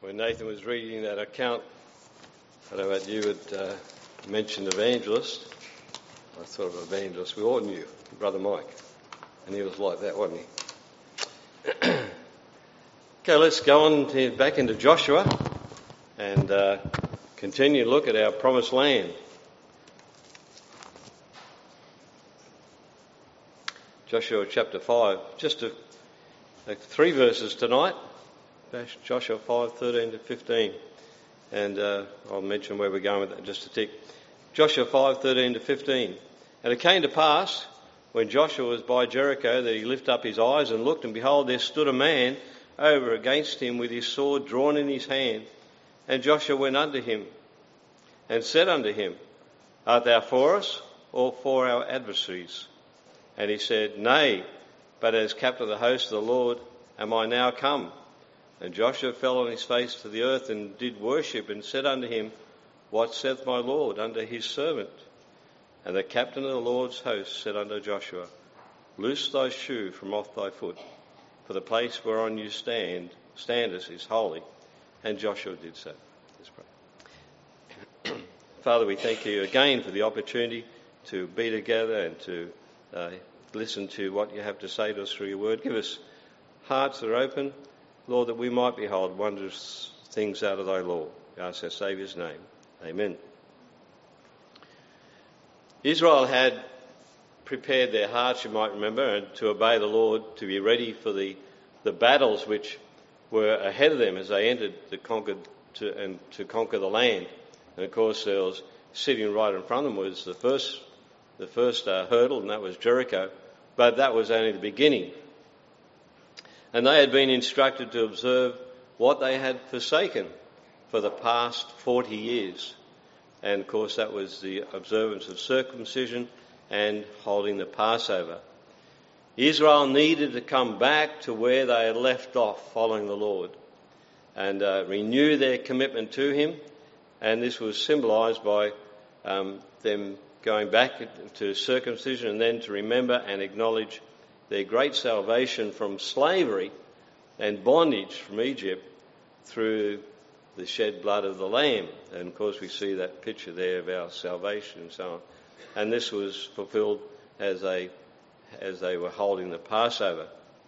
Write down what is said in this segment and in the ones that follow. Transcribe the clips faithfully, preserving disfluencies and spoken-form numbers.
when Nathan was reading that account, I don't know what you had uh, mentioned evangelist. I thought of evangelist. We all knew Brother Mike, and he was like that, wasn't he? Okay, let's go on to, back into Joshua and uh, continue to look at our promised land. Joshua chapter five, just a, a, three verses tonight. Joshua five, thirteen to fifteen. And uh, I'll mention where we're going with that in just a tick. Joshua five, thirteen to fifteen. And it came to pass, when Joshua was by Jericho, that he lifted up his eyes and looked, and behold, there stood a man over against him with his sword drawn in his hand. And Joshua went unto him and said unto him, Art thou for us or for our adversaries? And he said, Nay, but as captain of the host of the Lord am I now come. And Joshua fell on his face to the earth and did worship, and said unto him, What saith my Lord unto his servant? And the captain of the Lord's host said unto Joshua, Loose thy shoe from off thy foot, for the place whereon you stand standest is holy. And Joshua did so. Let's pray. Father, we thank you again for the opportunity to be together and to uh, listen to what you have to say to us through your word. Give us hearts that are open, Lord, that we might behold wondrous things out of thy law. We ask our Saviour's name. Amen. Israel had prepared their hearts, you might remember, and to obey the Lord, to be ready for the, the battles which were ahead of them as they entered the conquered to, and to conquer the land. And of course, there was sitting right in front of them was the first the first uh, hurdle, and that was Jericho. But that was only the beginning. And they had been instructed to observe what they had forsaken for the past forty years. And of course that was the observance of circumcision and holding the Passover. Israel needed to come back to where they had left off following the Lord and uh, renew their commitment to him. And this was symbolised by um, them going back to circumcision and then to remember and acknowledge their great salvation from slavery and bondage from Egypt through the shed blood of the Lamb. And of course we see that picture there of our salvation and so on. And this was fulfilled as they, as they were holding the Passover.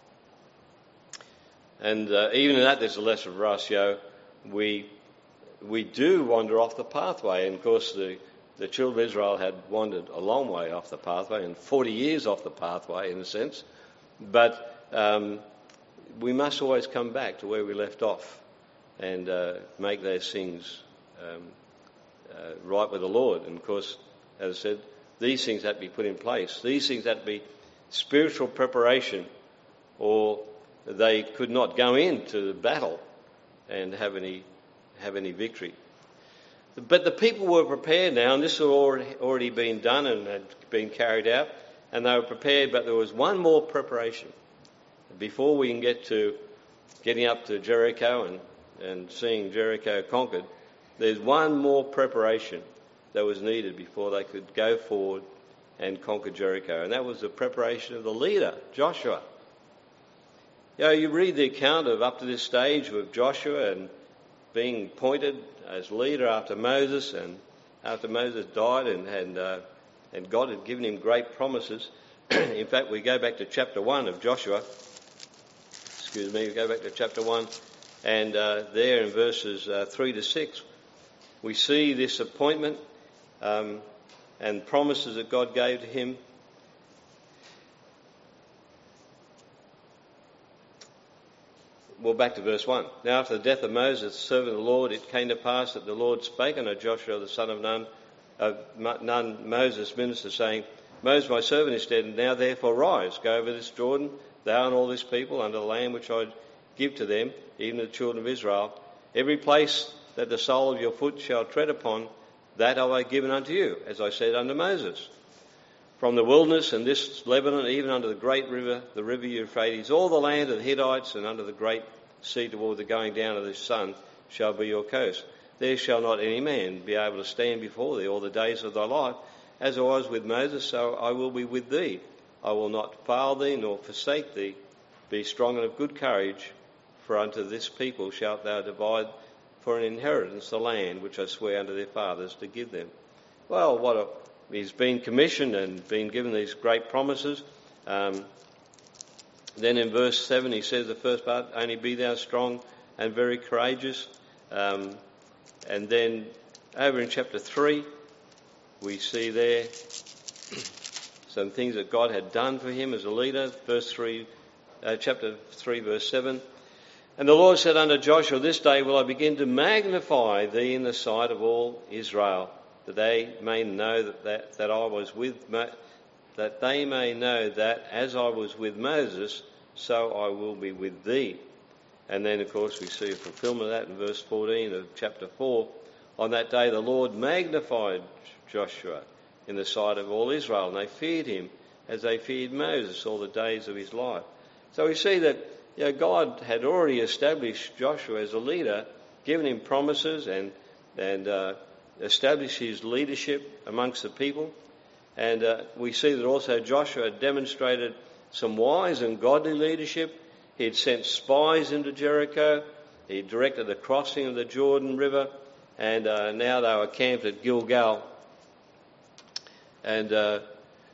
And uh, even in that there's a lesson for us, you know, we, we do wander off the pathway. And of course the The children of Israel had wandered a long way off the pathway, and forty years off the pathway in a sense. But um, we must always come back to where we left off and uh, make those things um, uh, right with the Lord. And of course, as I said, these things had to be put in place. These things had to be spiritual preparation, or they could not go into the battle and have any have any victory. But the people were prepared now, and this had already, already been done and had been carried out, and they were prepared, but there was one more preparation. Before we can get to getting up to Jericho and, and seeing Jericho conquered, there's one more preparation that was needed before they could go forward and conquer Jericho, and that was the preparation of the leader, Joshua. You know, you read the account of up to this stage with Joshua and being appointed as leader after Moses, and after Moses died, and and, uh, and God had given him great promises. In fact, we go back to chapter one of Joshua. Excuse me, we go back to chapter one, and uh, there in verses uh, three to six, we see this appointment um, and promises that God gave to him. Well, back to verse one. Now after the death of Moses, the servant of the Lord, it came to pass that the Lord spake unto Joshua the son of Nun, of Nun, Moses' minister, saying, Moses my servant is dead, and now therefore rise, go over this Jordan, thou and all this people, unto the land which I give to them, even to the children of Israel. Every place that the sole of your foot shall tread upon, that have I given unto you, as I said unto Moses. From the wilderness and this Lebanon, even unto the great river, the river Euphrates, all the land of the Hittites, and under the great sea toward the going down of the sun, shall be your coast. There shall not any man be able to stand before thee all the days of thy life. As I was with Moses, so I will be with thee. I will not fail thee, nor forsake thee. Be strong and of good courage, for unto this people shalt thou divide for an inheritance the land which I swear unto their fathers to give them. Well, what a, he's been commissioned and been given these great promises. Um, then in verse seven he says the first part, only be thou strong and very courageous. Um, and then over in chapter three we see there some things that God had done for him as a leader. Verse three, uh, chapter three, verse seven. And the Lord said unto Joshua, this day will I begin to magnify thee in the sight of all Israel, that they may know that, that, that I was with Mo- that they may know that as I was with Moses, so I will be with thee. And then, of course, we see a fulfillment of that in verse fourteen of chapter four. On that day the Lord magnified Joshua in the sight of all Israel, and they feared him as they feared Moses all the days of his life. So we see that, you know, God had already established Joshua as a leader, given him promises and and uh, established his leadership amongst the people. And uh, we see that also Joshua demonstrated some wise and godly leadership. He had sent spies into Jericho. He directed the crossing of the Jordan River, and uh, now they were camped at Gilgal. And uh,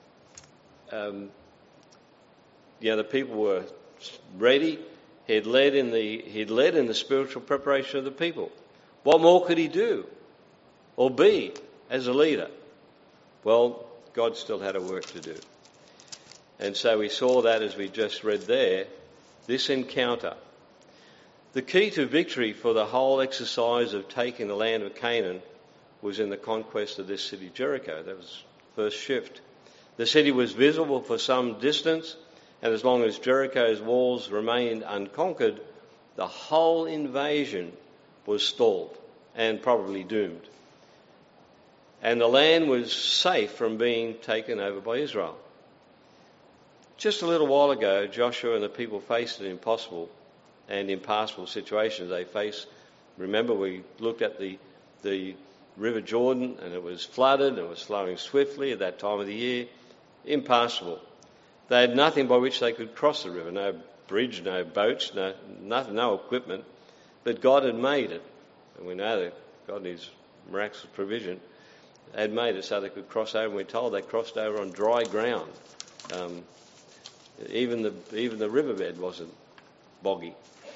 um, you know, the people were ready. He'd led in the he'd led in the spiritual preparation of the people. What more could he do or be as a leader? Well, God still had a work to do. And so we saw that as we just read there, this encounter. The key to victory for the whole exercise of taking the land of Canaan was in the conquest of this city, Jericho. That was the first shift. The city was visible for some distance, and as long as Jericho's walls remained unconquered, the whole invasion was stalled and probably doomed. And the land was safe from being taken over by Israel. Just a little while ago, Joshua and the people faced an impossible and impassable situation. They faced, remember we looked at the, the River Jordan, and it was flooded, and it was flowing swiftly at that time of the year. Impassable. They had nothing by which they could cross the river, no bridge, no boats, no nothing, no equipment, but God had made it. And we know that God, in his miraculous provision, had made it so they could cross over, and we're told they crossed over on dry ground. Um, even the even the riverbed wasn't boggy.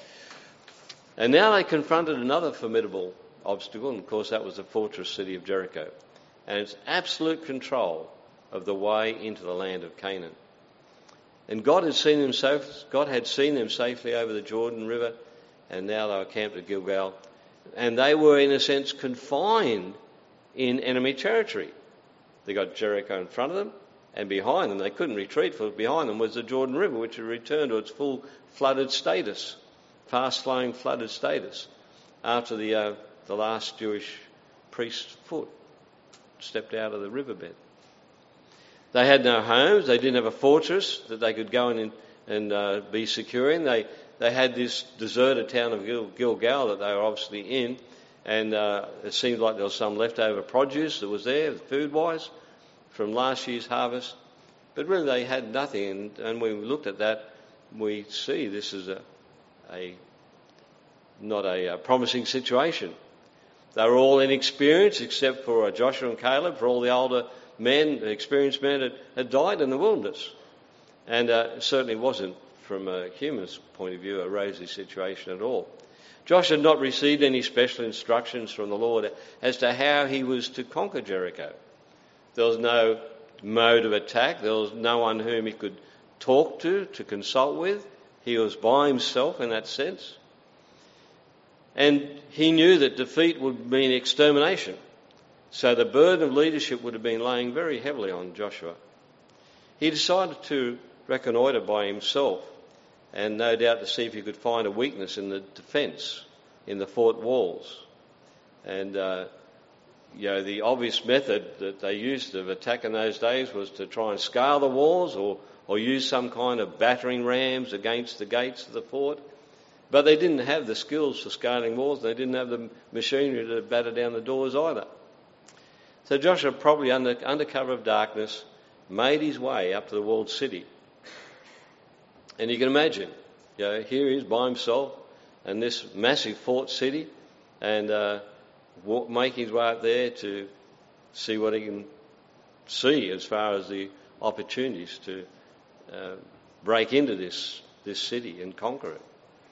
And now they confronted another formidable obstacle, and of course that was the fortress city of Jericho, and its absolute control of the way into the land of Canaan. And God had seen them so God had seen them safely over the Jordan River, and now they were camped at Gilgal, and they were in a sense confined in enemy territory. They got Jericho in front of them, and behind them they couldn't retreat, for behind them was the Jordan River, which had returned to its full flooded status, fast-flowing flooded status, after the uh, the last Jewish priest's foot stepped out of the riverbed. They had no homes. They didn't have a fortress that they could go in and, and uh, be secure in. They they had this deserted town of Gil, Gilgal that they were obviously in, and uh, it seemed like there was some leftover produce that was there, food-wise, from last year's harvest. But really they had nothing, and, and when we looked at that, we see this is a, a not a, a promising situation. They were all inexperienced except for uh, Joshua and Caleb, for all the older men, experienced men had, had died in the wilderness. And uh, it certainly wasn't, from a human's point of view, a rosy situation at all. Joshua had not received any special instructions from the Lord as to how he was to conquer Jericho. There was no mode of attack. There was no one whom he could talk to, to consult with. He was by himself in that sense. And he knew that defeat would mean extermination. So the burden of leadership would have been laying very heavily on Joshua. He decided to reconnoitre by himself, and no doubt to see if he could find a weakness in the defence, in the fort walls. And, uh, you know, the obvious method that they used of attack in those days was to try and scale the walls or, or use some kind of battering rams against the gates of the fort. But they didn't have the skills for scaling walls, and they didn't have the machinery to batter down the doors either. So Joshua, probably under, under cover of darkness, made his way up to the walled city. And you can imagine, you know, here he is by himself in this massive fort city, and uh, walk, make his way up there to see what he can see as far as the opportunities to uh, break into this, this city and conquer it.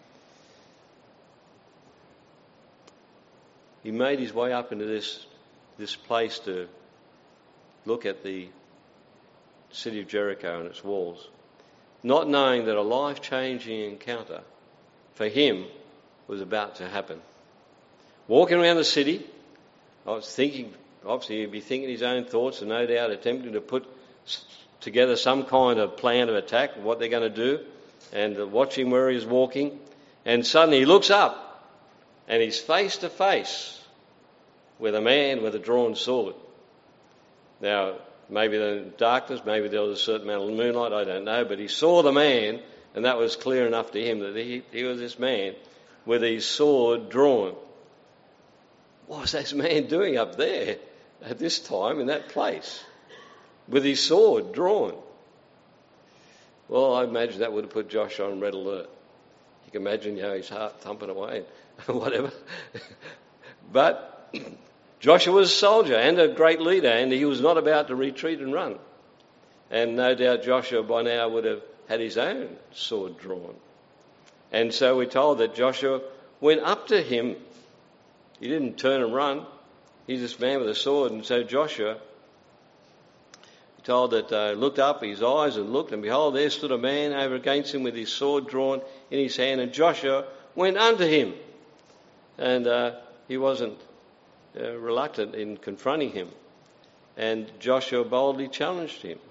He made his way up into this, this place to look at the city of Jericho and its walls, not knowing that a life-changing encounter for him was about to happen. Walking around the city, I was thinking, obviously he'd be thinking his own thoughts and no doubt attempting to put together some kind of plan of attack, what they're going to do, and watching where he's walking. And suddenly he looks up and he's face to face with a man with a drawn sword. Now, maybe in the darkness, maybe there was a certain amount of moonlight, I don't know, but he saw the man, and that was clear enough to him that he, he was this man with his sword drawn. What was this man doing up there at this time in that place with his sword drawn? Well, I imagine that would have put Joshua on red alert. You can imagine, you know, his heart thumping away and whatever. But Joshua was a soldier and a great leader, and he was not about to retreat and run. And no doubt Joshua by now would have had his own sword drawn. And so we're told that Joshua went up to him. He didn't turn and run. He's this man with a sword. And so Joshua, we're told that uh, looked up his eyes and looked, and behold, there stood a man over against him with his sword drawn in his hand. And Joshua went unto him. And uh, he wasn't uh, reluctant in confronting him. And Joshua boldly challenged him.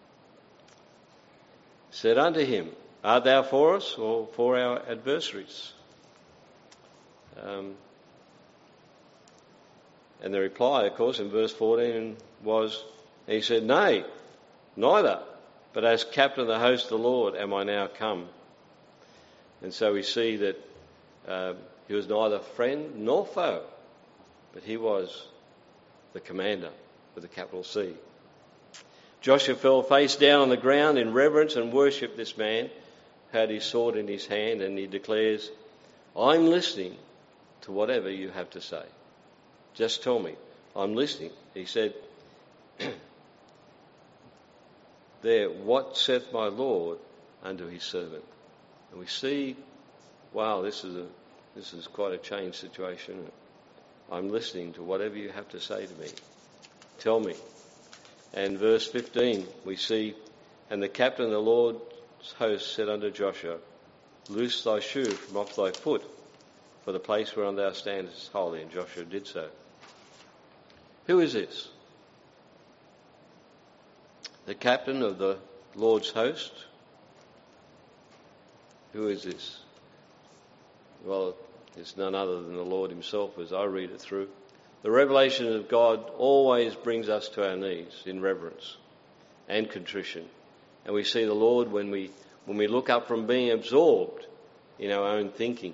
Said unto him, art thou for us or for our adversaries? Um, and the reply, of course, in verse fourteen was, he said, nay, neither, but as captain of the host of the Lord am I now come. And so we see that um, he was neither friend nor foe, but he was the commander with a capital C. Joshua fell face down on the ground in reverence and worshipped this man, had his sword in his hand, and he declares, I'm listening to whatever you have to say. Just tell me, I'm listening. He said, there, what saith my Lord unto his servant? And we see, wow, this is a this is quite a changed situation. I'm listening to whatever you have to say to me. Tell me. And verse fifteen, we see, and the captain of the Lord's host said unto Joshua, loose thy shoe from off thy foot, for the place whereon thou standest is holy. And Joshua did so. Who is this? The captain of the Lord's host? Who is this? Well, it's none other than the Lord himself, as I read it through. The revelation of God always brings us to our knees in reverence and contrition. And we see the Lord when we when we look up from being absorbed in our own thinking.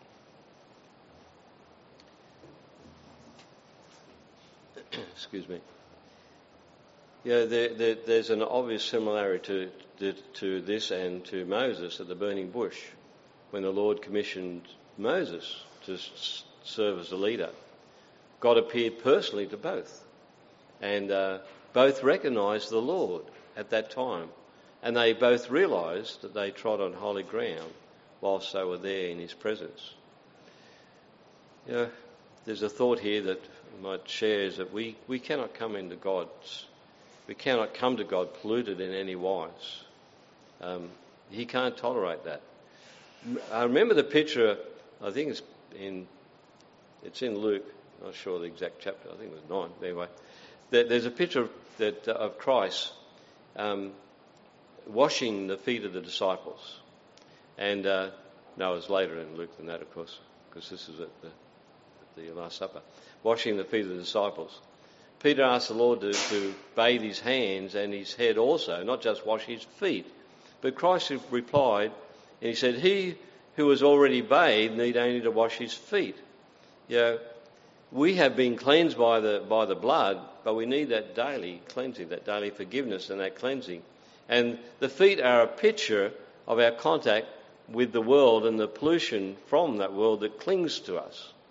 Excuse me. Yeah, there, there, there's an obvious similarity to, to, to this and to Moses at the burning bush, when the Lord commissioned Moses to s- serve as a leader. God appeared personally to both, and uh, both recognised the Lord at that time, and they both realised that they trod on holy ground whilst they were there in his presence. You know, there's a thought here that I might share, is that we, we cannot come into God's, we cannot come to God polluted in any wise. Um, he can't tolerate that. I remember the picture, I think it's in, it's in Luke, not sure the exact chapter, I think it was nine, but anyway. There's a picture of, that, of Christ um, washing the feet of the disciples. And, uh, no, it was later in Luke than that, of course, because this is at the, at the Last Supper. Washing the feet of the disciples. Peter asked the Lord to, to bathe his hands and his head also, not just wash his feet. But Christ replied, and he said, he who was already bathed need only to wash his feet. You know, we have been cleansed by the by the blood, but we need that daily cleansing, that daily forgiveness and that cleansing. And the feet are a picture of our contact with the world and the pollution from that world that clings to us.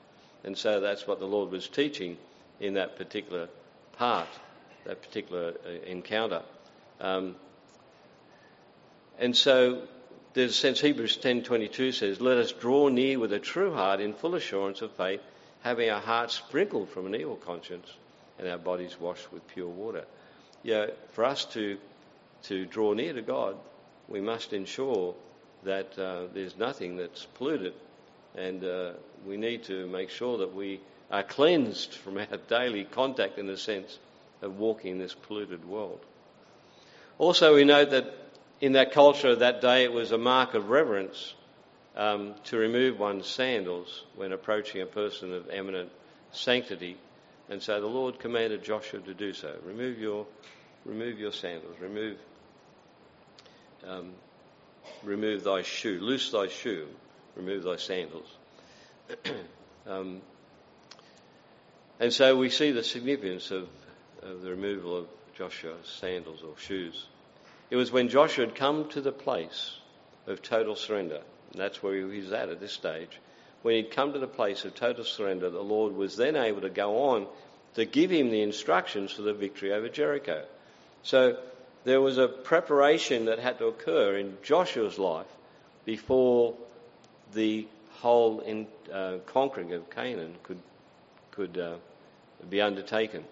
And so that's what the Lord was teaching in that particular part, that particular uh, encounter. Um, and so there's a sense, Hebrews ten twenty-two says, let us draw near with a true heart in full assurance of faith, having our hearts sprinkled from an evil conscience and our bodies washed with pure water. Yeah, for us to to draw near to God, we must ensure that uh, there's nothing that's polluted, and uh, we need to make sure that we are cleansed from our daily contact in the sense of walking in this polluted world. Also, we note that in that culture of that day, it was a mark of reverence um, to remove one's sandals when approaching a person of eminent sanctity, and so the Lord commanded Joshua to do so. Remove your, remove your sandals. Remove, um, remove thy shoe. Loose thy shoe. Remove thy sandals. um, and so we see the significance of, of the removal of Joshua's sandals or shoes. It was when Joshua had come to the place of total surrender, and that's where he was at at this stage. When he'd come to the place of total surrender, the Lord was then able to go on to give him the instructions for the victory over Jericho. So there was a preparation that had to occur in Joshua's life before the whole in, uh, conquering of Canaan could could uh, be undertaken.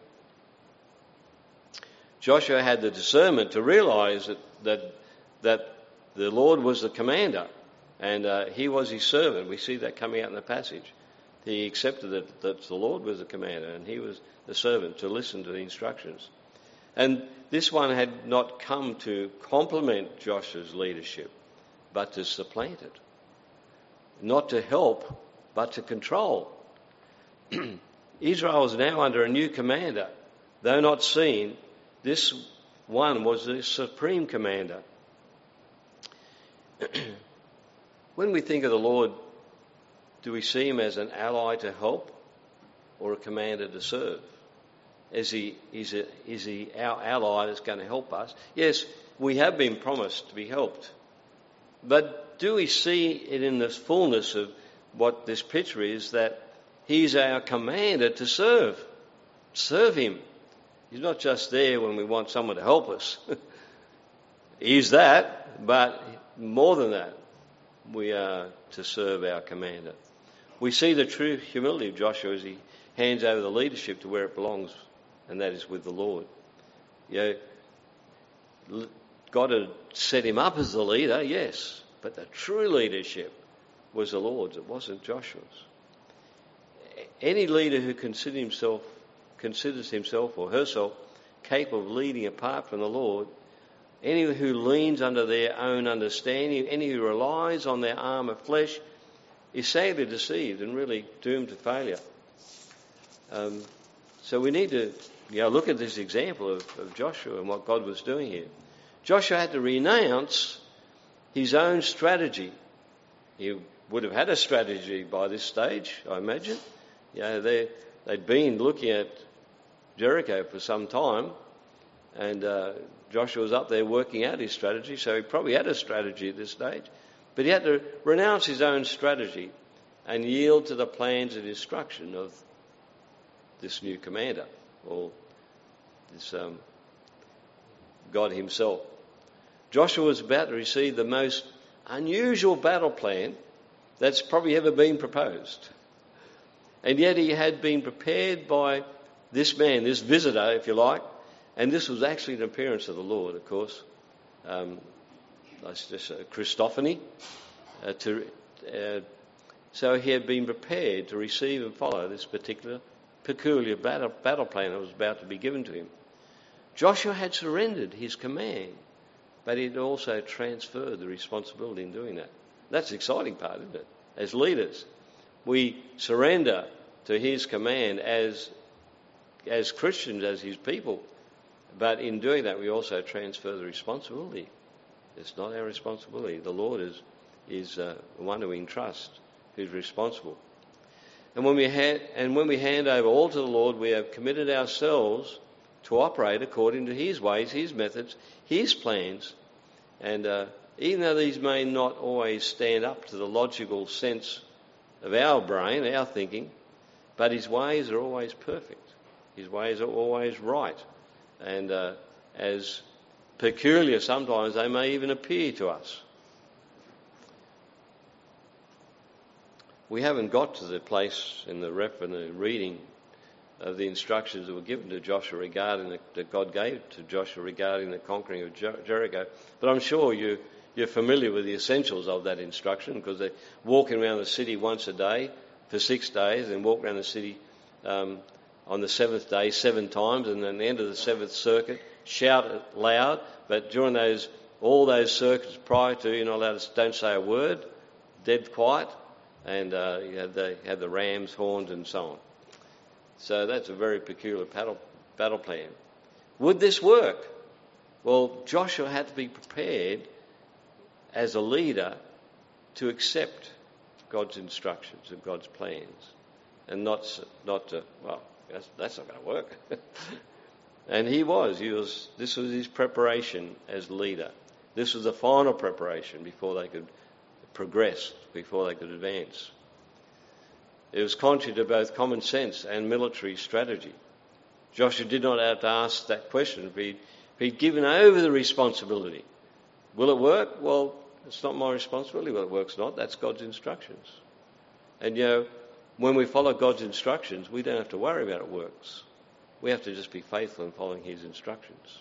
Joshua had the discernment to realise that, that that the Lord was the commander and uh, he was his servant. We see that coming out in the passage. He accepted that, that the Lord was the commander and he was the servant to listen to the instructions. And this one had not come to complement Joshua's leadership, but to supplant it. Not to help, but to control. Israel was now under a new commander. Though not seen, this one was the supreme commander. When we think of the Lord, do we see him as an ally to help or a commander to serve? Is he, is, it, is he our ally that's going to help us? Yes, we have been promised to be helped. But do we see it in the fullness of what this picture is, that he's our commander to serve? Serve him. He's not just there when we want someone to help us. He's that, but more than that, we are to serve our commander. We see the true humility of Joshua as he hands over the leadership to where it belongs, and that is with the Lord. You know, God had set him up as the leader, yes, but the true leadership was the Lord's. It wasn't Joshua's. Any leader who considers himself, considers himself or herself capable of leading apart from the Lord, any who leans under their own understanding, any who relies on their arm of flesh, is sadly deceived and really doomed to failure. Um, so we need to you know, look at this example of, of Joshua and what God was doing here. Joshua had to renounce his own strategy. He would have had a strategy by this stage, I imagine. You know, they, they'd been looking at Jericho for some time, and uh, Joshua was up there working out his strategy, so he probably had a strategy at this stage. But he had to renounce his own strategy and yield to the plans and instruction of this new commander, or this um, God himself. Joshua was about to receive the most unusual battle plan that's probably ever been proposed. And yet he had been prepared by this man, this visitor, if you like, and this was actually an appearance of the Lord, of course. Um, that's just a Christophany. Uh, to, uh, so he had been prepared to receive and follow this particular peculiar battle, battle plan that was about to be given to him. Joshua had surrendered his command, but he had also transferred the responsibility in doing that. That's the exciting part, isn't it? As leaders, we surrender to his command as, as Christians, as his people, but in doing that we also transfer the responsibility. It's not our responsibility. The Lord is, is uh, the one who we entrust, who's responsible. And when we ha- and when we hand over all to the Lord, we have committed ourselves to operate according to his ways, his methods, his plans. And uh, even though these may not always stand up to the logical sense of our brain, our thinking, but his ways are always perfect. His ways are always right. And uh, as peculiar sometimes they may even appear to us. We haven't got to the place in the rep and the reading of the instructions that were given to Joshua regarding the, that God gave to Joshua regarding the conquering of Jer- Jericho. But I'm sure you, you're familiar with the essentials of that instruction, because they're walking around the city once a day for six days and walk around the city um, on the seventh day seven times, and then at the end of the seventh circuit, shout it loud. But during those all those circuits prior to, you're not allowed to don't say a word, dead quiet. And uh, you had the, had the ram's horns and so on. So that's a very peculiar battle, battle plan. Would this work? Well, Joshua had to be prepared as a leader to accept God's instructions and God's plans, and not not to, well, that's, that's not going to work. And he was. He was. This was his preparation as leader. This was the final preparation before they could progress, before they could advance. It was contrary to both common sense and military strategy. Joshua did not have to ask that question. If he'd, if he'd given over the responsibility, will it work? Well, it's not my responsibility whether it works or not. That's God's instructions. And, you know, when we follow God's instructions, we don't have to worry about it works. We have to just be faithful in following his instructions.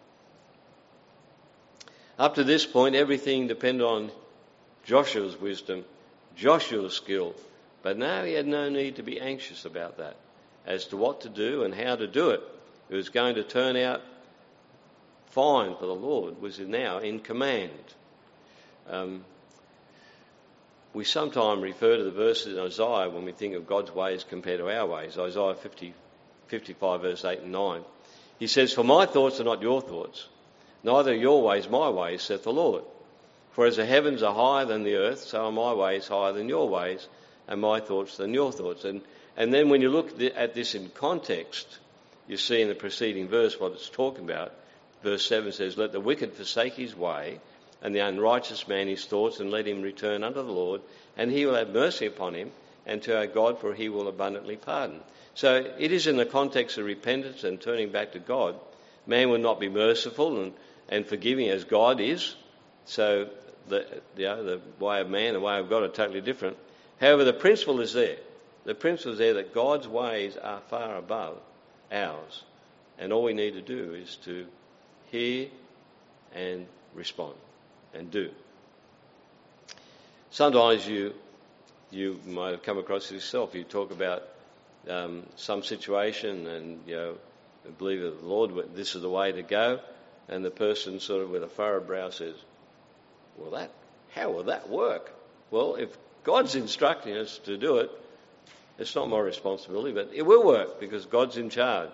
Up to this point, everything depended on Joshua's wisdom, Joshua's skill, but now he had no need to be anxious about that, as to what to do and how to do it. It was going to turn out fine, for the Lord was now in command. Um, we sometimes refer to the verses in Isaiah when we think of God's ways compared to our ways. Isaiah fifty, fifty-five verse eight and nine. He says, "For my thoughts are not your thoughts, neither are your ways my ways, saith the Lord. For as the heavens are higher than the earth, so are my ways higher than your ways, and my thoughts than your thoughts." And and then when you look at this in context, you see in the preceding verse what it's talking about. Verse seven says, "Let the wicked forsake his way, and the unrighteous man his thoughts, and let him return unto the Lord, and he will have mercy upon him, and to our God, for he will abundantly pardon." So it is in the context of repentance and turning back to God. Man will not be merciful and, and forgiving as God is. So the, you know, the way of man and the way of God are totally different. However, the principle is there. The principle is there that God's ways are far above ours. And all we need to do is to hear and respond and do. Sometimes you you might have come across it yourself. You talk about um, some situation and, you know, believe that the Lord, this is the way to go. And the person sort of with a furrowed brow says, "Well, that, how will that work?" Well, if God's instructing us to do it, it's not my responsibility, but it will work because God's in charge.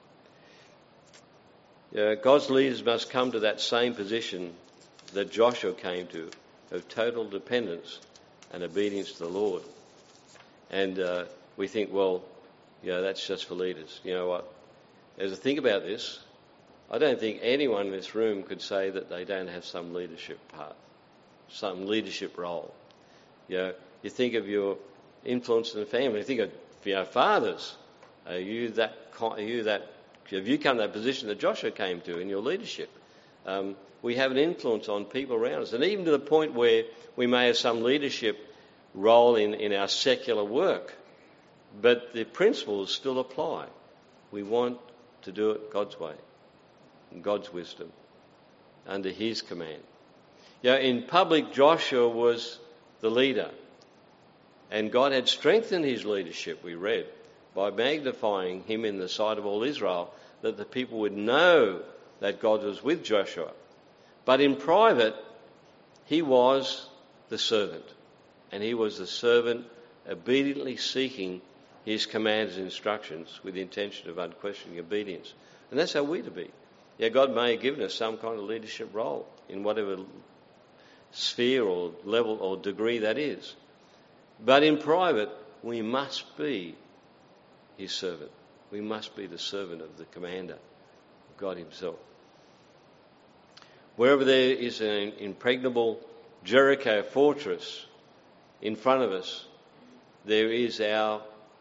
Yeah, God's leaders must come to that same position that Joshua came to, of total dependence and obedience to the Lord. And uh, we think, well, you know, that's just for leaders. You know what? As I think about this, I don't think anyone in this room could say that they don't have some leadership part, some leadership role. You know, you think of your influence in the family. You think of, you know, fathers. Are you that? Are you that? Have you come to that position that Joshua came to in your leadership? Um, we have an influence on people around us, and even to the point where we may have some leadership role in, in our secular work, but the principles still apply. We want to do it God's way, God's wisdom, under his command. You know, in public, Joshua was the leader, and God had strengthened his leadership, we read, by magnifying him in the sight of all Israel, that the people would know that God was with Joshua. But in private, he was the servant, and he was the servant obediently seeking his commands and instructions with the intention of unquestioning obedience. And that's how we're to be. Yeah, God may have given us some kind of leadership role in whatever sphere or level or degree that is. But in private, we must be his servant. We must be the servant of the commander, God himself. Wherever there is an impregnable Jericho fortress in front of us, there is our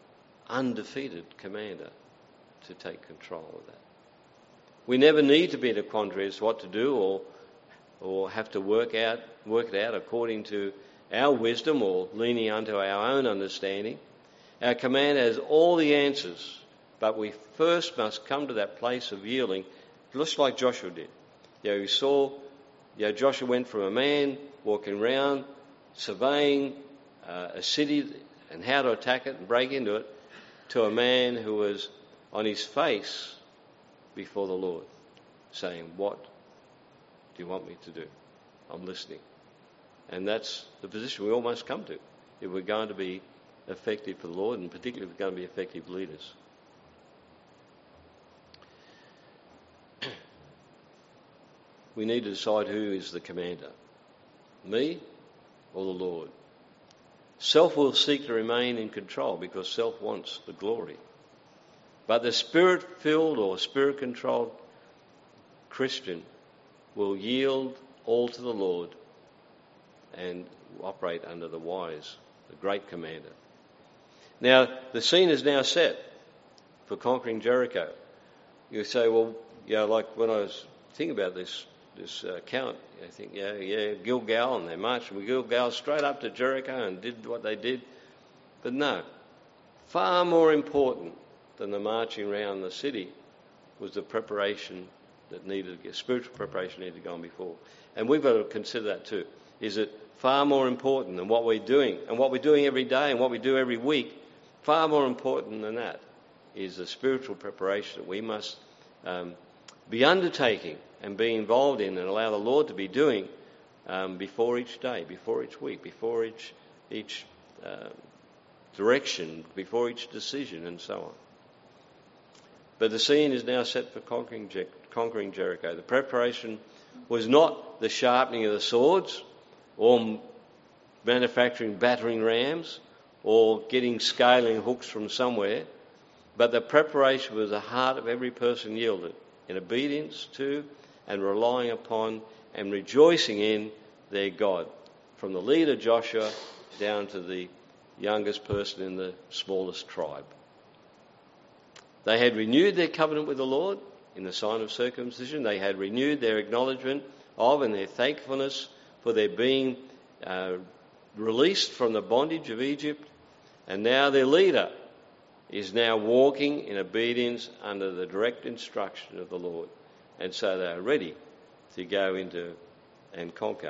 undefeated commander to take control of that. We never need to be in a quandary as to what to do or or have to work out work it out according to our wisdom or leaning unto our own understanding. Our commander has all the answers, but we first must come to that place of yielding, just like Joshua did. You know, we saw, you know, Joshua went from a man walking around, surveying uh, a city and how to attack it and break into it, to a man who was on his face before the Lord, saying, "What do you want me to do? I'm listening." And that's the position we all must come to if we're going to be effective for the Lord, and particularly if we're going to be effective leaders. We need to decide who is the commander, me or the Lord. Self will seek to remain in control because self wants the glory. But the Spirit-filled or Spirit-controlled Christian will yield all to the Lord and operate under the wise, the great commander. Now, the scene is now set for conquering Jericho. You say, well, you know, like when I was thinking about this this uh, account, I think, yeah, yeah, Gilgal, and they marched from Gilgal straight up to Jericho and did what they did. But no, far more important than the marching around the city was the preparation that needed, spiritual preparation needed to go on before. And we've got to consider that too. Is it far more important than what we're doing, and what we're doing every day and what we do every week? Far more important than that is the spiritual preparation that we must um, be undertaking and be involved in and allow the Lord to be doing um, before each day, before each week, before each each uh, direction, before each decision, and so on. But the scene is now set for conquering, Jer- conquering Jericho. The preparation was not the sharpening of the swords or manufacturing battering rams or getting scaling hooks from somewhere, but the preparation was the heart of every person yielded in obedience to and relying upon and rejoicing in their God, from the leader Joshua down to the youngest person in the smallest tribe. They had renewed their covenant with the Lord in the sign of circumcision. They had renewed their acknowledgement of and their thankfulness for their being uh, released from the bondage of Egypt. And now their leader is now walking in obedience under the direct instruction of the Lord. And so they are ready to go into and conquer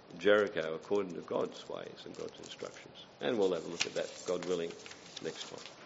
Jericho according to God's ways and God's instructions. And we'll have a look at that, God willing, next time.